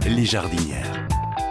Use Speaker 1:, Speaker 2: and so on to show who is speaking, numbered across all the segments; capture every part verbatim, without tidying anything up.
Speaker 1: Les jardinières.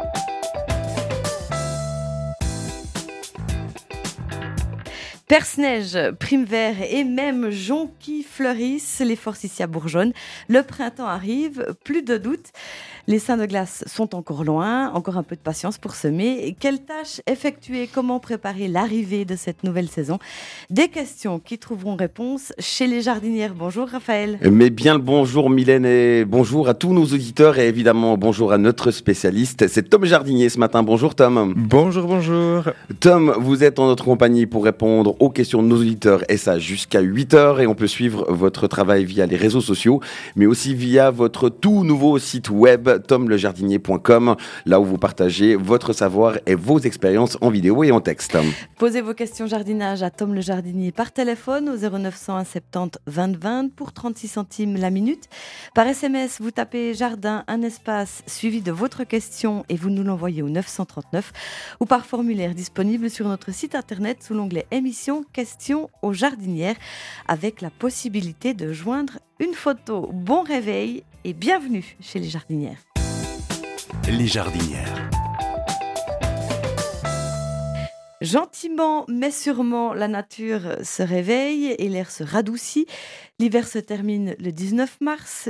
Speaker 2: Perce-neige, prime-vert et même joncs qui fleurissent, les forsythias bourgeonnent. Le printemps arrive, plus de doute. Les seins de glace sont encore loin, encore un peu de patience pour semer. Quelles tâches effectuer? Comment préparer l'arrivée de cette nouvelle saison? Des questions qui trouveront réponse chez les jardinières. Bonjour Raphaël.
Speaker 3: Mais bien le bonjour Mylène et bonjour à tous nos auditeurs et évidemment bonjour à notre spécialiste. C'est Tom Jardinier ce matin. Bonjour Tom.
Speaker 4: Bonjour, bonjour.
Speaker 3: Tom, vous êtes en notre compagnie pour répondre aux questions de nos auditeurs et ça jusqu'à huit heures et on peut suivre votre travail via les réseaux sociaux mais aussi via votre tout nouveau site web tom le jardinier point com, là où vous partagez votre savoir et vos expériences en vidéo et en texte.
Speaker 2: Posez vos questions jardinage à Tom le Jardinier par téléphone au zéro neuf cent un soixante-dix vingt vingt pour trente-six centimes la minute. Par S M S, vous tapez jardin, un espace suivi de votre question et vous nous l'envoyez au neuf cent trente-neuf ou par formulaire disponible sur notre site internet sous l'onglet émission questions aux jardinières avec la possibilité de joindre une photo. Bon réveil et bienvenue chez les jardinières.
Speaker 1: Les jardinières.
Speaker 2: Gentiment mais sûrement, la nature se réveille et l'air se radoucit. L'hiver se termine le dix-neuf mars.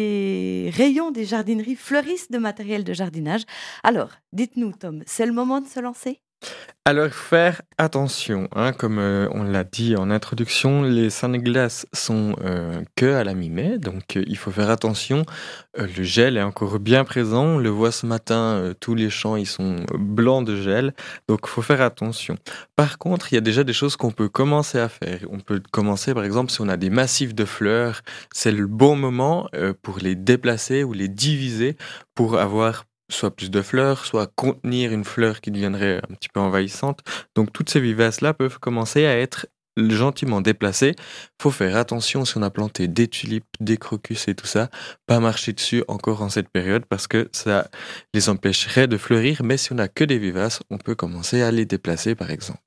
Speaker 2: Les rayons des jardineries fleurissent de matériel de jardinage. Alors, dites-nous Tom, c'est le moment de se lancer ?
Speaker 4: Alors, il faut faire attention, hein, comme euh, on l'a dit en introduction, les seins de glace sont euh, que à la mi-mai, donc euh, il faut faire attention. Euh, le gel est encore bien présent, on le voit ce matin, euh, tous les champs ils sont blancs de gel, donc il faut faire attention. Par contre, il y a déjà des choses qu'on peut commencer à faire. On peut commencer par exemple si on a des massifs de fleurs, c'est le bon moment euh, pour les déplacer ou les diviser pour avoir soit plus de fleurs, soit contenir une fleur qui deviendrait un petit peu envahissante. Donc toutes ces vivaces-là peuvent commencer à être gentiment déplacées. Il faut faire attention si on a planté des tulipes, des crocus et tout ça, pas marcher dessus encore en cette période parce que ça les empêcherait de fleurir. Mais si on n'a que des vivaces, on peut commencer à les déplacer par exemple.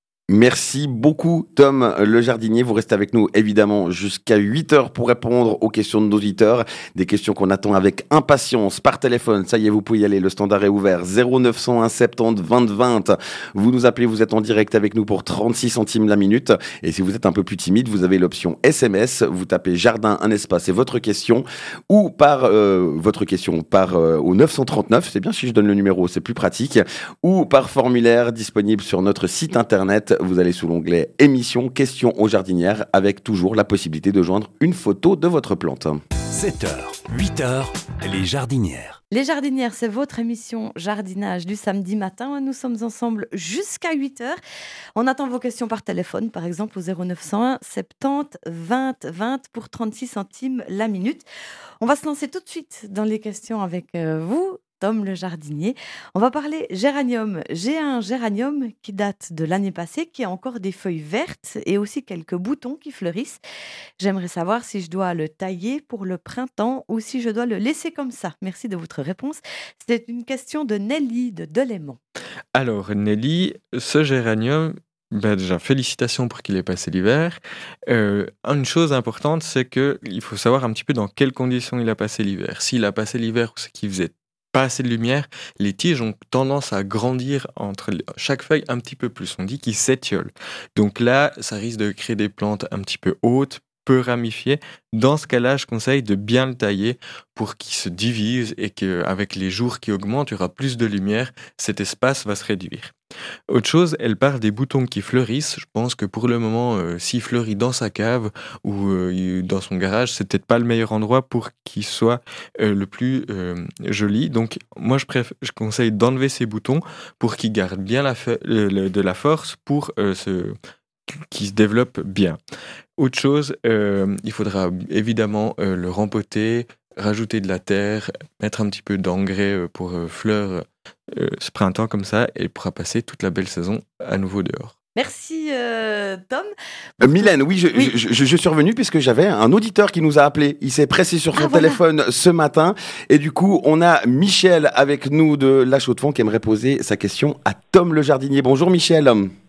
Speaker 3: Merci beaucoup Tom le jardinier, vous restez avec nous évidemment jusqu'à huit heures pour répondre aux questions de nos auditeurs, des questions qu'on attend avec impatience par téléphone. Ça y est, vous pouvez y aller, le standard est ouvert, zéro neuf cent un soixante-dix vingt vingt. Vous nous appelez, vous êtes en direct avec nous pour trente-six centimes la minute et si vous êtes un peu plus timide, vous avez l'option S M S, vous tapez jardin, un espace et votre question ou par euh, votre question par euh, au neuf cent trente-neuf, c'est bien si je donne le numéro, c'est plus pratique, ou par formulaire disponible sur notre site internet. Vous allez sous l'onglet émission questions aux jardinières avec toujours la possibilité de joindre une photo de votre plante.
Speaker 1: sept heures, huit heures, les jardinières.
Speaker 2: Les jardinières, c'est votre émission jardinage du samedi matin. Nous sommes ensemble jusqu'à huit heures. On attend vos questions par téléphone, par exemple au zéro neuf cent un soixante-dix vingt vingt pour trente-six centimes la minute. On va se lancer tout de suite dans les questions avec vous, Tom le jardinier. On va parler géranium. J'ai un géranium qui date de l'année passée, qui a encore des feuilles vertes et aussi quelques boutons qui fleurissent. J'aimerais savoir si je dois le tailler pour le printemps ou si je dois le laisser comme ça. Merci de votre réponse. C'était une question de Nelly de Delémont.
Speaker 4: Alors Nelly, ce géranium, ben déjà, félicitations pour qu'il ait passé l'hiver. Euh, une chose importante, c'est qu'il faut savoir un petit peu dans quelles conditions il a passé l'hiver. S'il a passé l'hiver où c'est qu'il faisait pas assez de lumière, les tiges ont tendance à grandir entre chaque feuille un petit peu plus. On dit qu'ils s'étiolent. Donc là, ça risque de créer des plantes un petit peu hautes, peu ramifiées. Dans ce cas-là, je conseille de bien le tailler pour qu'il se divise et qu'avec les jours qui augmentent, il y aura plus de lumière. Cet espace va se réduire. Autre chose, elle parle des boutons qui fleurissent. Je pense que pour le moment, euh, s'il fleurit dans sa cave ou euh, dans son garage, c'est peut-être pas le meilleur endroit pour qu'il soit euh, le plus euh, joli. Donc, moi, je, préf- je conseille d'enlever ces boutons pour qu'il garde bien la fe- le, le, de la force pour euh, se qui se développe bien. Autre chose, euh, il faudra évidemment euh, le rempoter, rajouter de la terre, mettre un petit peu d'engrais pour euh, fleurs euh, ce printemps comme ça, et il pourra passer toute la belle saison à nouveau dehors.
Speaker 2: Merci euh, Tom.
Speaker 3: Euh, Mylène, oui, je,
Speaker 2: Oui.
Speaker 3: Je, je, je suis revenu puisque j'avais un auditeur qui nous a appelé. Il s'est pressé sur son
Speaker 2: Ah, voilà.
Speaker 3: téléphone ce matin. Et du coup, on a Michel avec nous de La Chaux-de-Fonds qui aimerait poser sa question à Tom le jardinier. Bonjour Michel.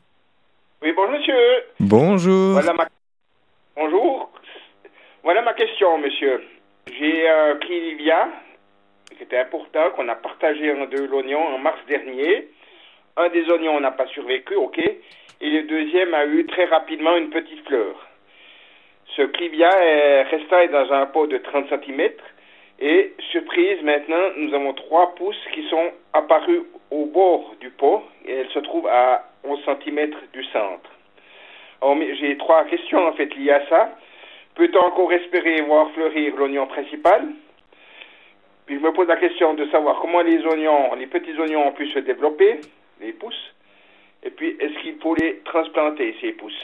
Speaker 5: Oui, bonjour monsieur.
Speaker 4: Bonjour.
Speaker 5: Voilà ma... Bonjour. Voilà ma question, monsieur. J'ai un Clivia, qui est c'est important, qu'on a partagé en deux l'oignon en mars dernier. Un des oignons n'a pas survécu, ok, et le deuxième a eu très rapidement une petite fleur. Ce clivia est restant est dans un pot de trente centimètres et, surprise, maintenant, nous avons trois pousses qui sont apparues au bord du pot et elles se trouvent à onze centimètres du centre. Alors, j'ai trois questions en fait liées à ça. Peut-on encore espérer voir fleurir l'oignon principal? Puis je me pose la question de savoir comment les oignons, les petits oignons ont pu se développer, les pousses, et puis est-ce qu'il faut les transplanter, ces pousses?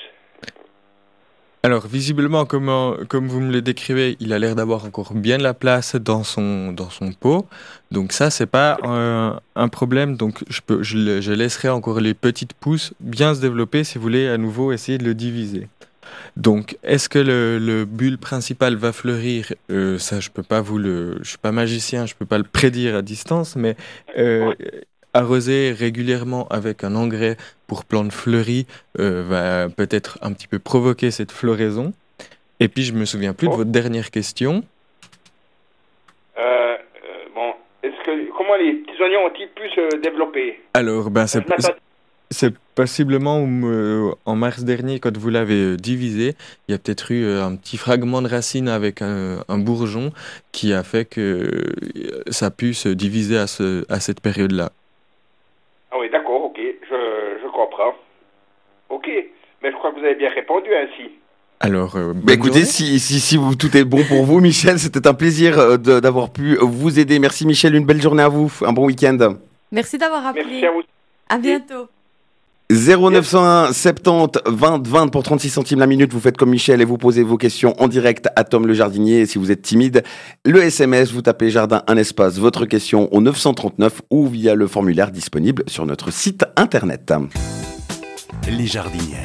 Speaker 4: Alors, visiblement, comme, comme vous me le décrivez, il a l'air d'avoir encore bien de la place dans son, dans son pot. Donc ça, c'est pas un, un problème. Donc je, peux, je, je laisserai encore les petites pousses bien se développer si vous voulez à nouveau essayer de le diviser. Donc, est-ce que le, le bulbe principal va fleurir? euh, Ça, je peux pas vous le... Je suis pas magicien, je peux pas le prédire à distance, mais... Euh, arroser régulièrement avec un engrais pour plantes fleuries euh, va peut-être un petit peu provoquer cette floraison. Et puis, je me souviens plus oh. de votre dernière question.
Speaker 5: Euh, euh, bon, est-ce que comment les petits oignons ont-ils pu se développer?
Speaker 4: Alors, ben c'est, c'est possiblement euh, en mars dernier, quand vous l'avez divisé, il y a peut-être eu euh, un petit fragment de racine avec un, un bourgeon qui a fait que euh, ça a pu se diviser à, ce, à cette période-là.
Speaker 5: Ah oui, d'accord, ok, je, je comprends. Ok, mais je crois que vous avez bien répondu ainsi.
Speaker 4: Alors, euh,
Speaker 3: bah écoutez, si, si, si vous, tout est bon pour vous, Michel, c'était un plaisir euh, de, d'avoir pu vous aider. Merci Michel, une belle journée à vous, un bon week-end.
Speaker 2: Merci d'avoir appelé.
Speaker 5: Merci à vous.
Speaker 2: À bientôt.
Speaker 3: zéro neuf cent un soixante-dix vingt vingt pour trente-six centimes la minute. Vous faites comme Michel et vous posez vos questions en direct à Tom le jardinier. Et si vous êtes timide, le S M S, vous tapez jardin un espace votre question au neuf cent trente-neuf ou via le formulaire disponible sur notre site internet.
Speaker 1: Les jardinières.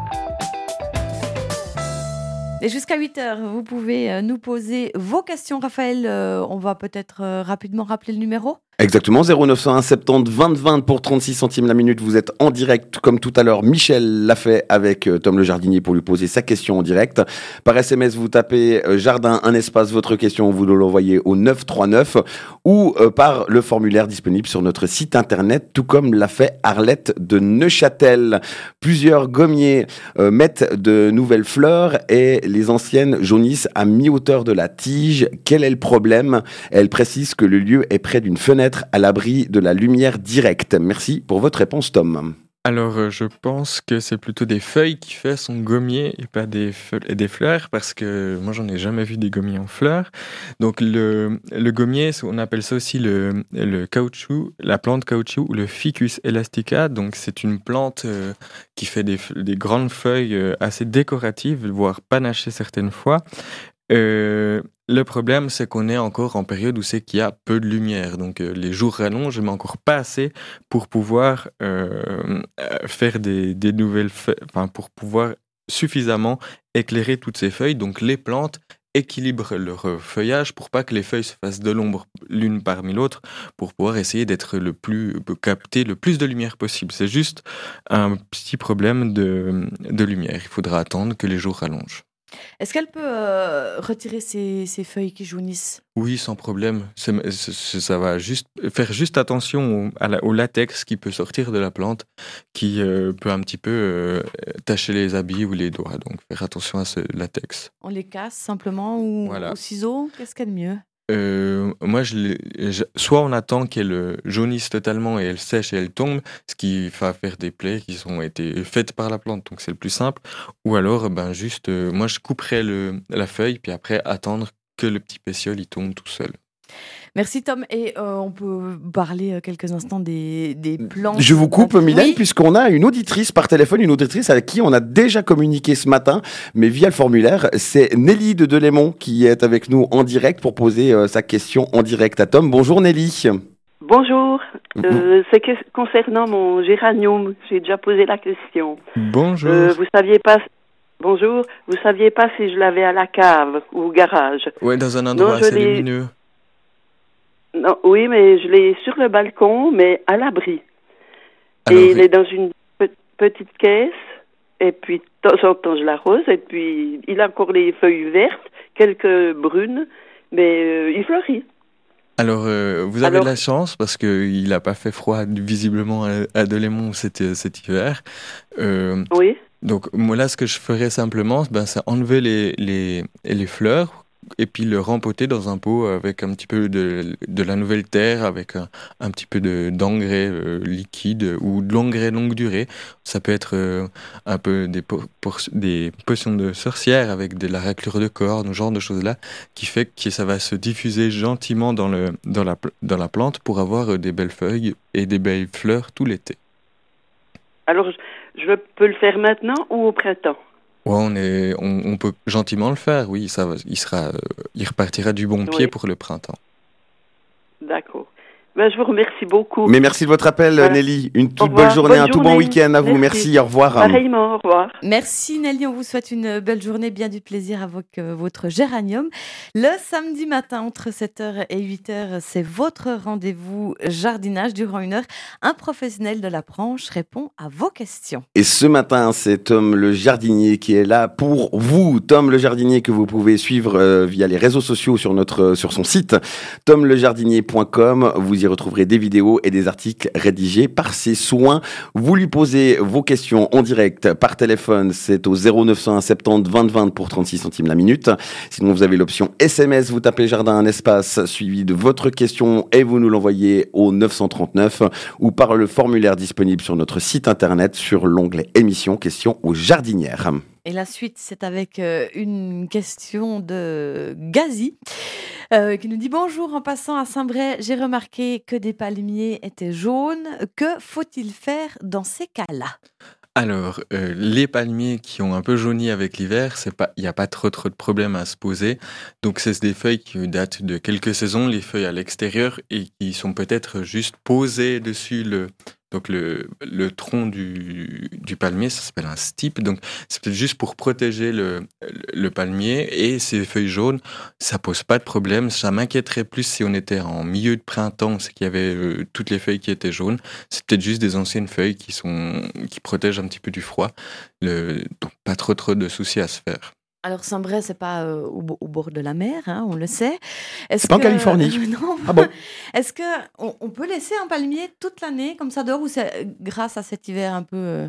Speaker 2: Et jusqu'à huit heures, vous pouvez nous poser vos questions. Raphaël, euh, on va peut-être euh, rapidement rappeler le numéro.
Speaker 3: Exactement, zéro neuf cent un soixante-dix vingt vingt pour trente-six centimes la minute. Vous êtes en direct, comme tout à l'heure. Michel l'a fait avec euh, Tom le jardinier pour lui poser sa question en direct. Par S M S, vous tapez euh, jardin, un espace, votre question, vous nous l'envoyez au neuf cent trente-neuf ou euh, par le formulaire disponible sur notre site internet, tout comme l'a fait Arlette de Neuchâtel. Plusieurs gommiers euh, mettent de nouvelles fleurs et les anciennes jaunissent à mi-hauteur de la tige. Quel est le problème? Elle précise que le lieu est près d'une fenêtre à l'abri de la lumière directe. Merci pour votre réponse, Tom.
Speaker 4: Alors, euh, je pense que c'est plutôt des feuilles qui fait son gommier et pas des, fe- des fleurs, parce que moi, j'en ai jamais vu des gommiers en fleurs. Donc, le, le gommier, on appelle ça aussi le, le caoutchouc, la plante caoutchouc ou le Ficus elastica. Donc, c'est une plante euh, qui fait des, des grandes feuilles euh, assez décoratives, voire panachées certaines fois. Euh, le problème, c'est qu'on est encore en période où c'est qu'il y a peu de lumière. Donc, euh, les jours rallongent, mais encore pas assez pour pouvoir euh, faire des, des nouvelles feuilles, enfin, pour pouvoir suffisamment éclairer toutes ces feuilles. Donc, les plantes équilibrent leur feuillage pour pas que les feuilles se fassent de l'ombre l'une parmi l'autre, pour pouvoir essayer d'être le plus, capter le plus de lumière possible. C'est juste un petit problème de, de lumière. Il faudra attendre que les jours rallongent.
Speaker 2: Est-ce qu'elle peut euh, retirer ces, ces feuilles qui jaunissent? Oui,
Speaker 4: sans problème. C'est, c'est, ça va juste faire juste attention au, à la, au latex qui peut sortir de la plante, qui euh, peut un petit peu euh, tacher les habits ou les doigts. Donc, faire attention à ce latex.
Speaker 2: On les casse simplement ou
Speaker 4: voilà.
Speaker 2: au ciseau? Qu'est-ce qu'il y a de mieux?
Speaker 4: Euh, moi, je, les, je, soit on attend qu'elle jaunisse totalement et elle sèche et elle tombe, ce qui va faire des plaies qui ont été faites par la plante, donc c'est le plus simple. Ou alors, ben juste, euh, moi je couperais le, la feuille, puis après attendre que le petit pétiole il tombe tout seul.
Speaker 2: Merci Tom, et euh, on peut parler quelques instants des, des plantes.
Speaker 3: Je vous coupe Mylène,
Speaker 2: oui.
Speaker 3: puisqu'on a une auditrice par téléphone, une auditrice avec qui on a déjà communiqué ce matin, mais via le formulaire. C'est Nelly de Delémont qui est avec nous en direct pour poser euh, sa question en direct à Tom. Bonjour Nelly.
Speaker 6: Bonjour, euh, c'est que concernant mon géranium, j'ai déjà posé la question.
Speaker 4: Bonjour.
Speaker 6: Euh, vous saviez pas... Bonjour, vous saviez pas si je l'avais à la cave ou au garage?
Speaker 4: Oui, dans un endroit
Speaker 6: non,
Speaker 4: assez
Speaker 6: l'ai...
Speaker 4: lumineux.
Speaker 6: Non, oui, mais je l'ai sur le balcon, mais à l'abri.
Speaker 4: Alors,
Speaker 6: et il est dans une pe- petite caisse, et puis de temps en temps je l'arrose, et puis il a encore les feuilles vertes, quelques brunes, mais euh, il fleurit.
Speaker 4: Alors, euh, vous avez
Speaker 6: Alors-
Speaker 4: de la chance parce qu'il n'a pas fait froid visiblement à, à Delémont cet, cet hiver. Euh,
Speaker 6: Oui.
Speaker 4: donc, moi là, ce que je ferais simplement, ben, c'est enlever les, les, les fleurs et puis le rempoter dans un pot avec un petit peu de, de la nouvelle terre, avec un, un petit peu de, d'engrais euh, liquide ou de l'engrais longue durée. Ça peut être euh, un peu des, po- por- des potions de sorcière avec de la raclure de corne, ce genre de choses-là, qui fait que ça va se diffuser gentiment dans, le, dans, la, pl- dans la plante pour avoir euh, des belles feuilles et des belles fleurs tout l'été.
Speaker 6: Alors, je, je peux le faire maintenant ou au printemps?
Speaker 4: Ouais, on, est, on, on peut gentiment le faire, oui, ça, va- il, sera, euh, il repartira du bon pied
Speaker 6: Oui.
Speaker 4: pour le printemps.
Speaker 6: D'accord. Ben, je vous remercie beaucoup.
Speaker 3: Mais merci de votre appel,
Speaker 6: Voilà.
Speaker 3: Nelly. Une toute
Speaker 6: Au revoir.
Speaker 3: belle journée,
Speaker 6: Bonne
Speaker 3: un tout bon
Speaker 6: journée.
Speaker 3: week-end à vous. Merci,
Speaker 6: Merci.
Speaker 3: au revoir.
Speaker 6: Pareillement, au revoir.
Speaker 2: Merci Nelly, on vous souhaite une belle journée, bien du plaisir avec euh, votre géranium. Le samedi matin, entre sept heures et huit heures, c'est votre rendez-vous jardinage. Durant une heure, un professionnel de la branche répond à vos questions.
Speaker 3: Et ce matin, c'est Tom le jardinier qui est là pour vous. Tom le jardinier que vous pouvez suivre euh, via les réseaux sociaux sur notre euh, sur son site tom le jardinier point com. Vous y retrouverez des vidéos et des articles rédigés par ses soins. Vous lui posez vos questions en direct par téléphone, c'est au zéro neuf cent un soixante-dix vingt vingt pour trente-six centimes la minute. Sinon, vous avez l'option S M S, vous tapez jardin un espace suivi de votre question et vous nous l'envoyez au neuf cent trente-neuf ou par le formulaire disponible sur notre site internet sur l'onglet émission questions aux jardinières.
Speaker 2: Et la suite, c'est avec euh, une question de Gazi euh, qui nous dit « Bonjour, en passant à Saint-Bray, j'ai remarqué que des palmiers étaient jaunes. Que faut-il faire dans ces cas-là ?»
Speaker 4: Alors, euh, les palmiers qui ont un peu jauni avec l'hiver, c'est pas, il n'y a pas trop trop de problèmes à se poser. Donc, c'est des feuilles qui datent de quelques saisons, les feuilles à l'extérieur, et qui sont peut-être juste posées dessus le, donc le, le tronc du, du palmier. Ça s'appelle un stipe. Donc, c'est peut-être juste pour protéger le, le palmier. Et ces feuilles jaunes, ça pose pas de problème. Ça m'inquiéterait plus si on était en milieu de printemps, c'est qu'il y avait euh, toutes les feuilles qui étaient jaunes. C'est peut-être juste des anciennes feuilles qui sont qui protègent un petit peu du froid. Le, donc pas trop trop de soucis à se faire.
Speaker 2: Alors, Saint-Bray, c'est pas euh, au, bo- au bord de la mer, hein, on le sait. Est-ce
Speaker 3: C'est pas en
Speaker 2: que-
Speaker 3: Californie.
Speaker 2: Non.
Speaker 3: Ah bon?
Speaker 2: Est-ce que on, on peut laisser un palmier toute l'année comme ça dehors ou c'est euh, grâce à cet hiver un peu euh,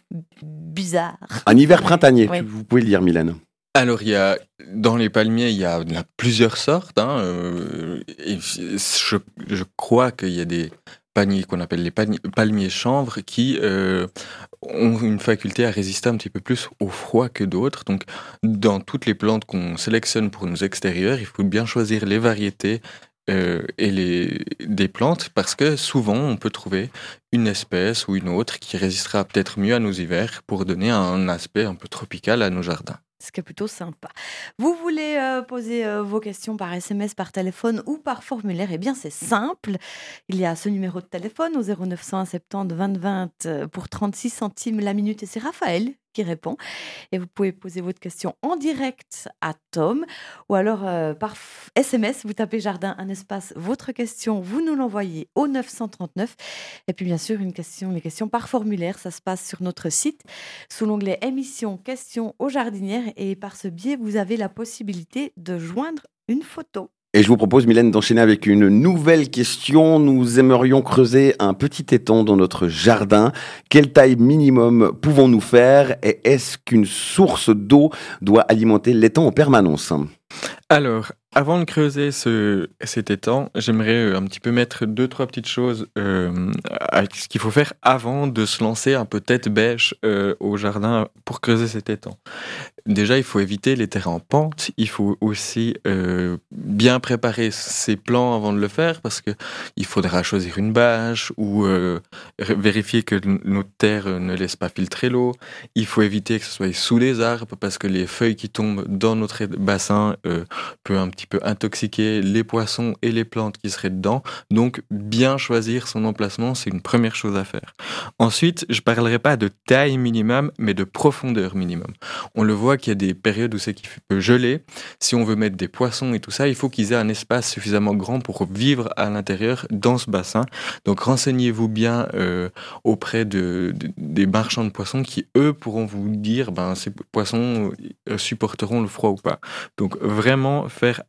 Speaker 2: bizarre?
Speaker 3: Un hiver printanier,
Speaker 2: Oui.
Speaker 3: vous pouvez le dire, Mylène.
Speaker 4: Alors, il y a, dans les palmiers, il y a, il y a plusieurs sortes. Hein, euh, et je, je crois qu'il y a des palmiers qu'on appelle les palmiers, palmiers chanvre qui euh, ont une faculté à résister un petit peu plus au froid que d'autres. Donc, dans toutes les plantes qu'on sélectionne pour nos extérieurs, il faut bien choisir les variétés euh, et les, des plantes parce que souvent, on peut trouver une espèce ou une autre qui résistera peut-être mieux à nos hivers pour donner un aspect un peu tropical à nos jardins.
Speaker 2: Ce qui est plutôt sympa. Vous voulez euh, poser euh, vos questions par S M S, par téléphone ou par formulaire? Eh bien, c'est simple. Il y a ce numéro de téléphone au zéro neuf cent un soixante-dix vingt vingt euh, pour trente-six centimes la minute et c'est Raphaël qui répond. Et vous pouvez poser votre question en direct à Tom ou alors euh, par f- S M S, vous tapez jardin, un espace, votre question, vous nous l'envoyez au neuf cent trente-neuf. Et puis bien sûr, une question, les questions par formulaire, ça se passe sur notre site sous l'onglet émission questions aux jardinières et par ce biais, vous avez la possibilité de joindre une photo.
Speaker 3: Et je vous propose, Mylène, d'enchaîner avec une nouvelle question. Nous aimerions creuser un petit étang dans notre jardin. Quelle taille minimum pouvons-nous faire et est-ce qu'une source d'eau doit alimenter l'étang en permanence?
Speaker 4: Alors, avant de creuser ce, cet étang, j'aimerais un petit peu mettre deux, trois petites choses euh, à ce qu'il faut faire avant de se lancer un peu tête bêche euh, au jardin pour creuser cet étang. Déjà, il faut éviter les terrains en pente. Il faut aussi euh, bien préparer ses plans avant de le faire parce que il faudra choisir une bâche ou euh, vérifier que notre terre ne laisse pas filtrer l'eau. Il faut éviter que ce soit sous les arbres parce que les feuilles qui tombent dans notre bassin euh, peut un petit peu intoxiquer les poissons et les plantes qui seraient dedans. Donc, bien choisir son emplacement, c'est une première chose à faire. Ensuite, je parlerai pas de taille minimum, mais de profondeur minimum. On le voit qu'il y a des périodes où c'est qu'il peut geler. Si on veut mettre des poissons et tout ça, il faut qu'ils aient un espace suffisamment grand pour vivre à l'intérieur dans ce bassin. Donc, renseignez-vous bien euh, auprès de, de, des marchands de poissons qui, eux, pourront vous dire ben, ces poissons euh, supporteront le froid ou pas. Donc, vraiment faire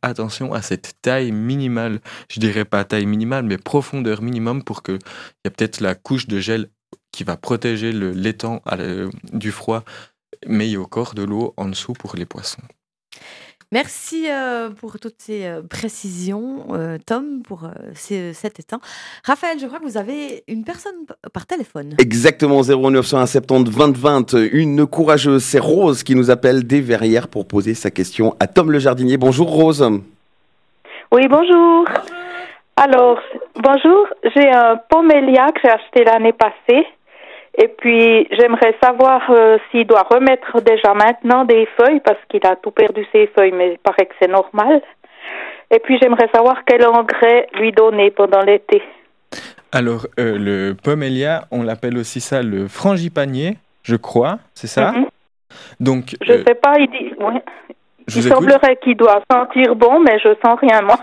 Speaker 4: attention à cette taille minimale. Je dirais pas taille minimale, mais profondeur minimum pour qu'il y ait peut-être la couche de gel qui va protéger le, l'étang à la- du froid, mais il y a encore de l'eau en dessous pour les poissons.
Speaker 2: Merci euh, pour toutes ces euh, précisions, euh, Tom, pour euh, ces- cet étang. Raphaël, je crois que vous avez une personne p- par téléphone.
Speaker 3: Exactement, zéro neuf cent un soixante-dix vingt vingt. Une courageuse, c'est Rose qui nous appelle des Verrières pour poser sa question à Tom le jardinier. Bonjour Rose.
Speaker 7: Oui, bonjour. Alors, bonjour, j'ai un pomélia que j'ai acheté l'année passée. Et puis, j'aimerais savoir euh, s'il doit remettre déjà maintenant des feuilles, parce qu'il a tout perdu ses feuilles, mais il paraît que c'est normal. Et puis, j'aimerais savoir quel engrais lui donner pendant l'été.
Speaker 4: Alors, euh, le pomélia, on l'appelle aussi ça le frangipanier, je crois, c'est ça?
Speaker 7: Mhm.
Speaker 4: Donc,
Speaker 7: Je
Speaker 4: euh,
Speaker 7: sais pas, il dit... ouais.
Speaker 4: je
Speaker 7: Il
Speaker 4: vous écoute.
Speaker 7: semblerait qu'il doit sentir bon, mais je sens rien, moi.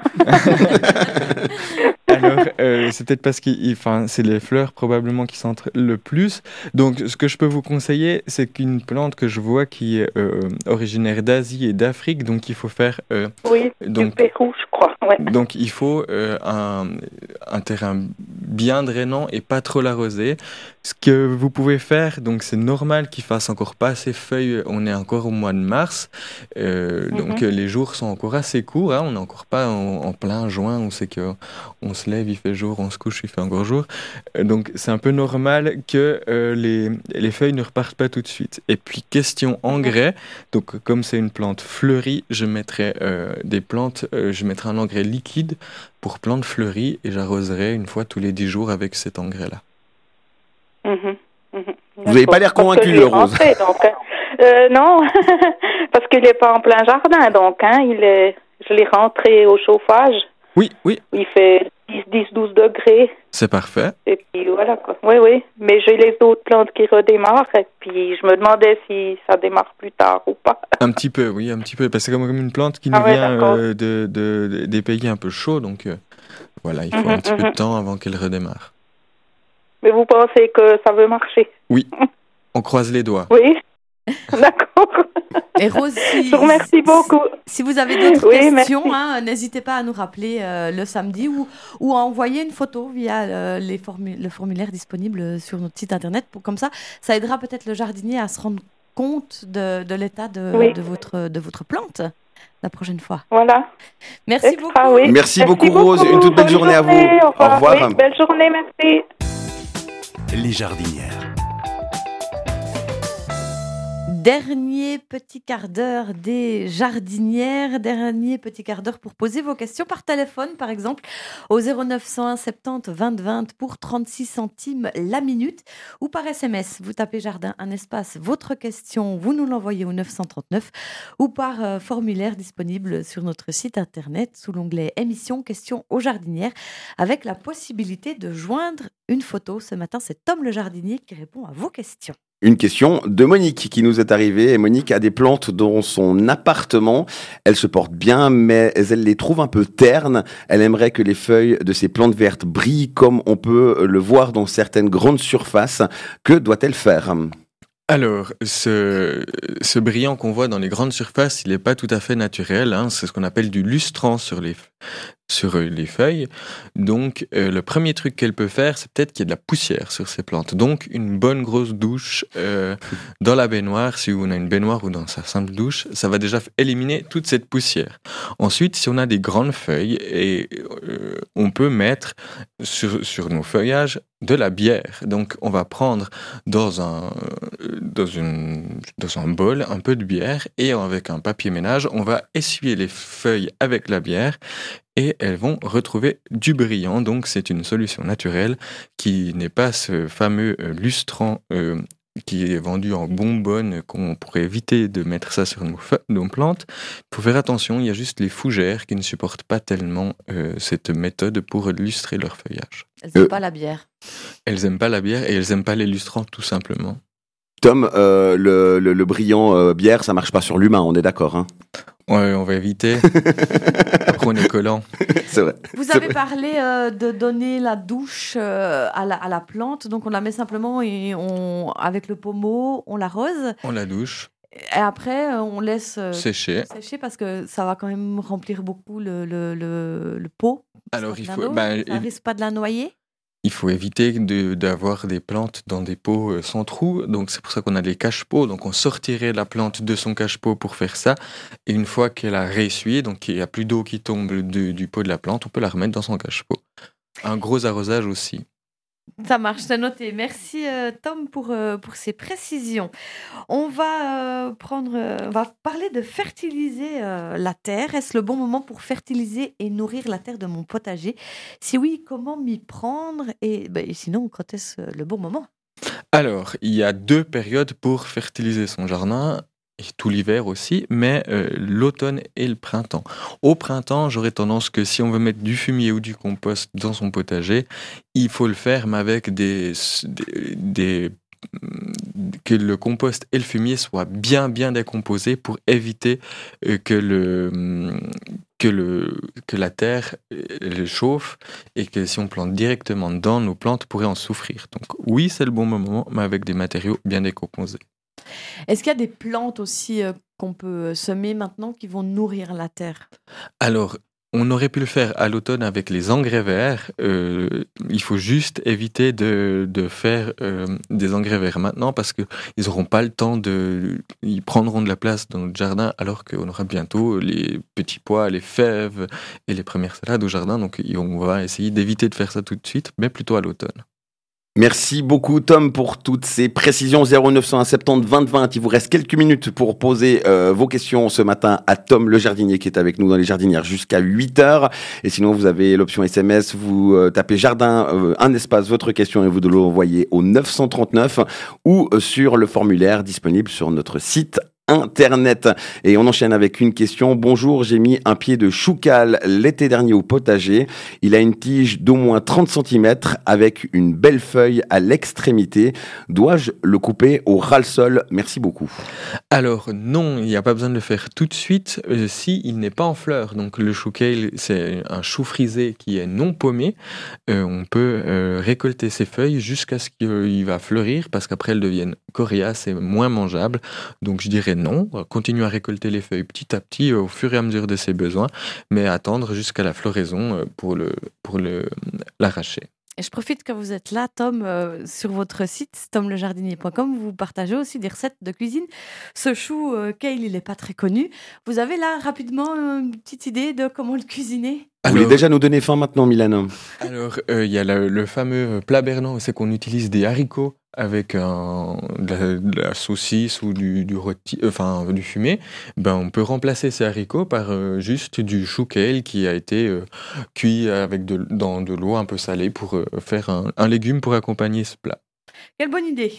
Speaker 4: Alors, euh, c'est peut-être parce que c'est les fleurs probablement qui sentent le plus. Donc, ce que je peux vous conseiller, c'est qu'une plante que je vois qui est euh, originaire d'Asie et d'Afrique, donc il faut faire... euh,
Speaker 7: Oui,
Speaker 4: donc,
Speaker 7: du Pérou, je crois. Ouais.
Speaker 4: donc, il faut euh, un, un terrain bien drainant et pas trop l'arroser. Ce que vous pouvez faire, donc c'est normal qu'il fasse encore pas assez feuilles, on est encore au mois de mars, euh,
Speaker 7: Mhm.
Speaker 4: donc euh, les jours sont encore assez courts, hein, on n'est encore pas en, en plein juin, on sait que on se lève, il fait jour, on se couche, il fait encore jour, Euh, donc c'est un peu normal que euh, les, les feuilles ne repartent pas tout de suite. Et puis question engrais, donc comme c'est une plante fleurie, je mettrai euh, des plantes, euh, je mettrai un engrais liquide pour plantes fleuries et j'arroserai une fois tous les dix jours avec cet engrais-là.
Speaker 7: Mhm, mhm.
Speaker 3: Vous n'avez pas l'air
Speaker 7: Parce que
Speaker 3: convaincu,
Speaker 7: je l'ai
Speaker 3: Rose.
Speaker 7: rentré, donc, hein. Euh, non, parce qu'il n'est pas en plein jardin, donc hein, il est, je l'ai rentré au chauffage.
Speaker 4: Oui, oui,
Speaker 7: Il fait dix douze degrés.
Speaker 4: c'est parfait.
Speaker 7: Et puis voilà quoi. Oui, oui. Mais j'ai les autres plantes qui redémarrent. Et puis je me demandais si ça démarre plus tard ou pas.
Speaker 4: Un petit peu, oui, un petit peu. Parce que c'est comme, comme une plante qui nous
Speaker 7: Ah ouais,
Speaker 4: vient
Speaker 7: d'accord.
Speaker 4: euh, de, de- de- des pays un peu chauds. Donc euh, voilà, il faut
Speaker 7: Mhm,
Speaker 4: un petit peu
Speaker 7: mhm.
Speaker 4: de temps avant qu'elle redémarre.
Speaker 7: Mais vous pensez que ça veut marcher?
Speaker 4: Oui, on croise les doigts.
Speaker 7: Oui. D'accord.
Speaker 2: Et Rose, si,
Speaker 7: Je vous remercie beaucoup.
Speaker 2: si vous avez d'autres
Speaker 7: Oui,
Speaker 2: questions,
Speaker 7: merci.
Speaker 2: hein, n'hésitez pas à nous rappeler euh, le samedi ou, ou à envoyer une photo via euh, les formu- le formulaire disponible sur notre site internet. Pour, comme ça, ça aidera peut-être le jardinier à se rendre compte de, de l'état de,
Speaker 7: Oui.
Speaker 2: de, votre, de votre plante la prochaine fois.
Speaker 7: Voilà.
Speaker 2: Merci
Speaker 7: Extra,
Speaker 2: beaucoup.
Speaker 7: oui.
Speaker 3: Merci beaucoup, Rose. Une toute belle
Speaker 7: Bonne
Speaker 3: journée à vous.
Speaker 7: journée.
Speaker 3: Au revoir.
Speaker 7: Oui, belle journée, merci.
Speaker 1: Les jardinières.
Speaker 2: Dernier petit quart d'heure des jardinières, dernier petit quart d'heure pour poser vos questions par téléphone, par exemple, au zéro neuf cent un soixante-dix vingt vingt pour trente-six centimes la minute, ou par S M S. Vous tapez jardin, un espace, votre question, vous nous l'envoyez au neuf cent trente-neuf, ou par euh, formulaire disponible sur notre site internet sous l'onglet émission questions aux jardinières, avec la possibilité de joindre une photo. Ce matin, c'est Tom le jardinier qui répond à vos questions.
Speaker 3: Une question de Monique qui nous est arrivée. Et Monique a des plantes dans son appartement. Elle se porte bien, mais elle les trouve un peu ternes. Elle aimerait que les feuilles de ces plantes vertes brillent comme on peut le voir dans certaines grandes surfaces. Que doit-elle faire ?
Speaker 4: Alors, ce, ce brillant qu'on voit dans les grandes surfaces, il n'est pas tout à fait naturel, hein. C'est ce qu'on appelle du lustrant sur les, sur les feuilles. Donc, euh, le premier truc qu'elle peut faire, c'est peut-être qu'il y a de la poussière sur ces plantes. Donc, une bonne grosse douche euh, dans la baignoire, si on a une baignoire ou dans sa simple douche, ça va déjà éliminer toute cette poussière. Ensuite, si on a des grandes feuilles, et euh, on peut mettre sur, sur nos feuillages de la bière. Donc, on va prendre dans un, dans une, dans un bol un peu de bière et avec un papier ménage, on va essuyer les feuilles avec la bière et elles vont retrouver du brillant. Donc, c'est une solution naturelle qui n'est pas ce fameux euh, lustrant euh, qui est vendu en bonbonne, qu'on pourrait éviter de mettre ça sur nos, fe- nos plantes. Il faut faire attention, il y a juste les fougères qui ne supportent pas tellement euh, cette méthode pour lustrer leur feuillage.
Speaker 2: Elles n'aiment
Speaker 3: Euh.
Speaker 2: pas la bière.
Speaker 4: Elles aiment pas la bière et elles aiment pas les lustrants tout simplement.
Speaker 3: Tom, euh, le, le, le brillant euh, bière, ça marche pas sur l'humain, on est d'accord, hein ?
Speaker 4: Ouais, on va éviter. Après, on est collant.
Speaker 3: C'est vrai.
Speaker 2: Vous
Speaker 3: C'est
Speaker 2: avez
Speaker 3: vrai.
Speaker 2: parlé euh, de donner la douche euh, à, la, à la plante, donc on la met simplement et on, avec le pommeau, on l'arrose.
Speaker 4: On la douche.
Speaker 2: Et après, euh, on laisse euh,
Speaker 4: Sécher.
Speaker 2: sécher parce que ça va quand même remplir beaucoup le, le, le, le pot.
Speaker 4: Alors,
Speaker 2: Ça
Speaker 4: il
Speaker 2: vient
Speaker 4: faut,
Speaker 2: d'eau,
Speaker 4: ben,
Speaker 2: ça risque pas de la noyer.
Speaker 4: il faut éviter de- d'avoir des plantes dans des pots euh, sans trou. Donc, c'est pour ça qu'on a des cache-pots. Donc, on sortirait la plante de son cache-pot pour faire ça. Et une fois qu'elle a réessuyé, donc il n'y a plus d'eau qui tombe de- du pot de la plante, on peut la remettre dans son cache-pot. Un gros arrosage aussi.
Speaker 2: Ça marche, c'est noté. Merci euh, Tom pour, euh, pour ces précisions. On va, euh, prendre, euh, on va parler de fertiliser euh, la terre. Est-ce le bon moment pour fertiliser et nourrir la terre de mon potager? Si oui, comment m'y prendre? Et, ben, et sinon, quand est-ce euh, le bon moment?
Speaker 4: Alors, il y a deux périodes pour fertiliser son jardin, et tout l'hiver aussi, mais euh, l'automne et le printemps. Au printemps, j'aurais tendance que si on veut mettre du fumier ou du compost dans son potager, il faut le faire, mais avec des, des, des- que le compost et le fumier soient bien bien décomposés pour éviter euh, que le que le que la terre euh, le chauffe et que si on plante directement dedans, nos plantes pourraient en souffrir. Donc oui, c'est le bon moment, mais avec des matériaux bien décomposés.
Speaker 2: Est-ce qu'il y a des plantes aussi euh, qu'on peut semer maintenant qui vont nourrir la terre?
Speaker 4: Alors, on aurait pu le faire à l'automne avec les engrais verts. Euh, il faut juste éviter de, de faire euh, des engrais verts maintenant parce qu'ils n'auront pas le temps de... Ils prendront de la place dans notre jardin alors qu'on aura bientôt les petits pois, les fèves et les premières salades au jardin. Donc, on va essayer d'éviter de faire ça tout de suite, mais plutôt à l'automne.
Speaker 3: Merci beaucoup Tom pour toutes ces précisions. Zéro neuf cent un soixante-dix vingt vingt. Il vous reste quelques minutes pour poser euh, vos questions ce matin à Tom le jardinier qui est avec nous dans les jardinières jusqu'à huit heures. Et sinon vous avez l'option S M S, vous euh, tapez jardin, euh, un espace, votre question et vous l'envoyez au neuf cent trente-neuf ou euh, sur le formulaire disponible sur notre site Internet. Et on enchaîne avec une question. Bonjour, j'ai mis un pied de choucal l'été dernier au potager. Il a une tige d'au moins trente centimètres avec une belle feuille à l'extrémité. Dois-je le couper au ras-le-sol? Merci beaucoup.
Speaker 4: Alors non, il n'y a pas besoin de le faire tout de suite euh, si il n'est pas en fleurs. Donc le chou kale, c'est un chou frisé qui est non paumé. Euh, on peut euh, récolter ses feuilles jusqu'à ce qu'il va fleurir parce qu'après elles deviennent coriaces et moins mangeables. Donc je dirais non, continue à récolter les feuilles petit à petit euh, au fur et à mesure de ses besoins, mais attendre jusqu'à la floraison euh, pour le pour le l'arracher.
Speaker 2: Et je profite que vous êtes là, Tom, euh, sur votre site tom le jardinier point com. Vous partagez aussi des recettes de cuisine. Ce chou euh, kale, il n'est pas très connu. Vous avez là rapidement une petite idée de comment le cuisiner?
Speaker 3: Vous voulez déjà nous donner faim maintenant, Milan?
Speaker 4: Alors, il euh, y a le, le fameux plat bernan, c'est qu'on utilise des haricots avec un, de, la, de la saucisse ou du, du, rôti, enfin, du fumé. Ben, on peut remplacer ces haricots par euh, juste du chou kale qui a été euh, cuit avec de, dans de l'eau un peu salée pour euh, faire un, un légume pour accompagner ce plat.
Speaker 2: Quelle bonne idée.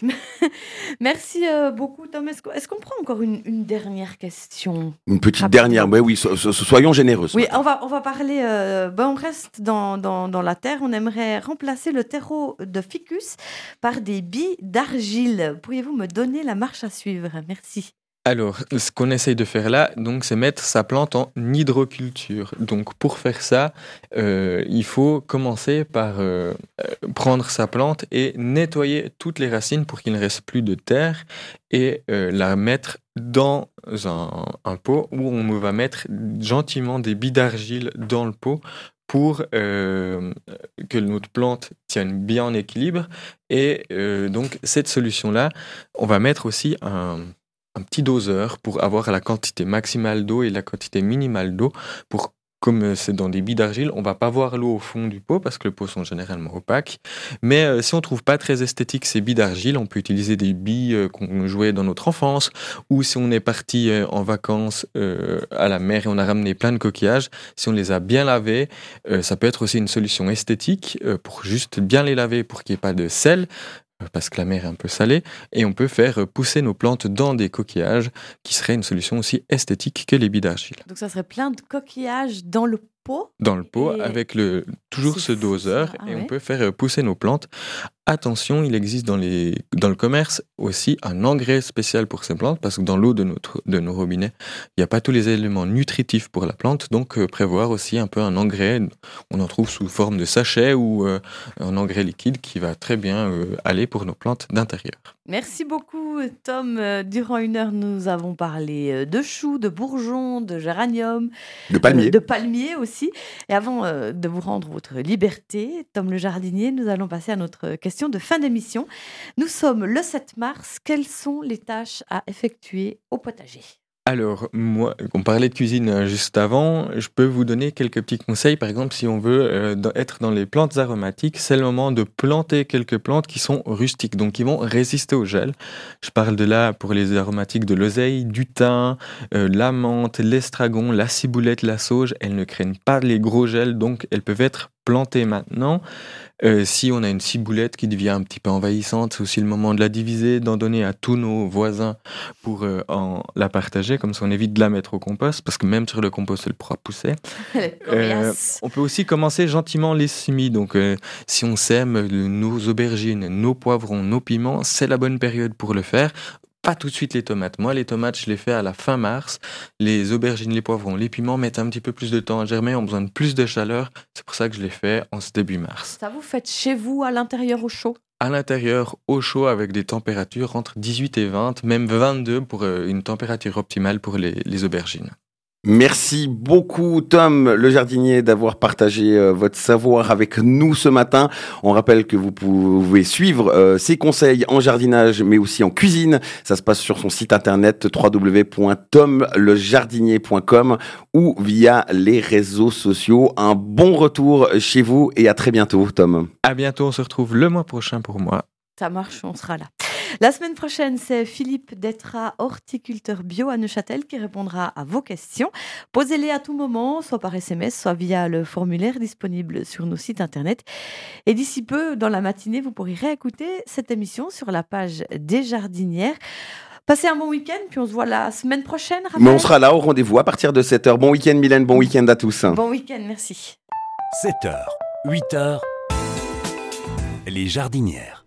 Speaker 2: Merci euh, beaucoup, Tom. Est-ce, qu'on- est-ce qu'on prend encore une, une dernière question?
Speaker 3: Une petite
Speaker 2: Rapidement.
Speaker 3: dernière, mais oui, so- so- soyons généreux. ce
Speaker 2: Oui,
Speaker 3: matin.
Speaker 2: on va, on va parler. euh, ben, on reste dans, dans, dans la terre. On aimerait remplacer le terreau de ficus par des billes d'argile. Pourriez-vous me donner la marche à suivre? Merci.
Speaker 4: Alors, ce qu'on essaye de faire là, donc, c'est mettre sa plante en hydroculture. Donc, pour faire ça, euh, il faut commencer par euh, euh, prendre sa plante et nettoyer toutes les racines pour qu'il ne reste plus de terre et euh, la mettre dans un, un pot où on va mettre gentiment des billes d'argile dans le pot pour euh, que notre plante tienne bien en équilibre. Et euh, donc, cette solution-là, on va mettre aussi un un petit doseur pour avoir la quantité maximale d'eau et la quantité minimale d'eau. Pour, comme c'est dans des billes d'argile, on va pas voir l'eau au fond du pot parce que les pots sont généralement opaques. Mais euh, si on trouve pas très esthétique ces billes d'argile, on peut utiliser des billes euh, qu'on jouait dans notre enfance, ou si on est parti euh, en vacances euh, à la mer et on a ramené plein de coquillages, si on les a bien lavés, euh, ça peut être aussi une solution esthétique euh, pour juste bien les laver pour qu'il n'y ait pas de sel, parce que la mer est un peu salée, et on peut faire pousser nos plantes dans des coquillages, qui serait une solution aussi esthétique que les billes d'argile.
Speaker 2: Donc, ça serait plein de coquillages dans le pot.
Speaker 4: Dans le pot,
Speaker 2: Et
Speaker 4: avec le, toujours
Speaker 2: c'est
Speaker 4: ce
Speaker 2: fou,
Speaker 4: doseur,
Speaker 2: ça. Ah
Speaker 4: et
Speaker 2: ouais.
Speaker 4: on peut faire pousser nos plantes attention, il existe dans, les, dans le commerce aussi un engrais spécial pour ces plantes, parce que dans l'eau de, notre, de nos robinets, il n'y a pas tous les éléments nutritifs pour la plante, donc euh, prévoir aussi un peu un engrais, on en trouve sous forme de sachet ou euh, un engrais liquide qui va très bien euh, aller pour nos plantes d'intérieur.
Speaker 2: Merci beaucoup Tom. Euh, Durant une heure, nous avons parlé euh, de choux, de bourgeons, de géranium,
Speaker 3: De palmier.
Speaker 2: euh, de palmiers aussi. Et avant euh, de vous rendre votre liberté, Tom le jardinier, nous allons passer à notre question de fin d'émission. Nous sommes le sept mars. Quelles sont les tâches à effectuer au potager ?
Speaker 4: Alors, moi, on parlait de cuisine juste avant, je peux vous donner quelques petits conseils. Par exemple, si on veut euh, dans, être dans les plantes aromatiques, c'est le moment de planter quelques plantes qui sont rustiques, donc qui vont résister au gel. Je parle de là pour les aromatiques de l'oseille, du thym, euh, la menthe, l'estragon, la ciboulette, la sauge. Elles ne craignent pas les gros gels, donc elles peuvent être plantées maintenant. Euh, si on a une ciboulette qui devient un petit peu envahissante, c'est aussi le moment de la diviser, d'en donner à tous nos voisins pour euh, en la partager, comme ça on évite de la mettre au compost, parce que même sur le compost, elle pourra pousser. Euh, on peut aussi commencer gentiment les semis, donc euh, si on sème nos aubergines, nos poivrons, nos piments, c'est la bonne période pour le faire. Pas tout de suite les tomates. Moi, les tomates, je les fais à la fin mars. Les aubergines, les poivrons, les piments mettent un petit peu plus de temps à germer, ont besoin de plus de chaleur. C'est pour ça que je les fais en ce début mars.
Speaker 2: Ça vous faites chez vous, à l'intérieur, au chaud ?
Speaker 4: À l'intérieur, au chaud, avec des températures entre dix-huit et vingt, même vingt-deux pour une température optimale pour les, les aubergines.
Speaker 3: Merci beaucoup Tom le jardinier d'avoir partagé euh, votre savoir avec nous ce matin. On rappelle que vous pouvez suivre euh, ses conseils en jardinage mais aussi en cuisine. Ça se passe sur son site internet w w w point tom le jardinier point com ou via les réseaux sociaux. Un bon retour chez vous et à très bientôt Tom.
Speaker 4: À bientôt, on se retrouve le mois prochain pour moi.
Speaker 2: Ça marche, on sera là. La semaine prochaine, c'est Philippe Détra, horticulteur bio à Neuchâtel, qui répondra à vos questions. Posez-les à tout moment, soit par S M S, soit via le formulaire disponible sur nos sites internet. Et d'ici peu, dans la matinée, vous pourrez réécouter cette émission sur la page des jardinières. Passez un bon week-end, puis on se voit la semaine prochaine, Raphaël.
Speaker 3: Mais on sera là au rendez-vous à partir de sept heures. Bon week-end Mylène, bon week-end à tous.
Speaker 2: Bon week-end, merci.
Speaker 1: sept heures, huit heures, les jardinières.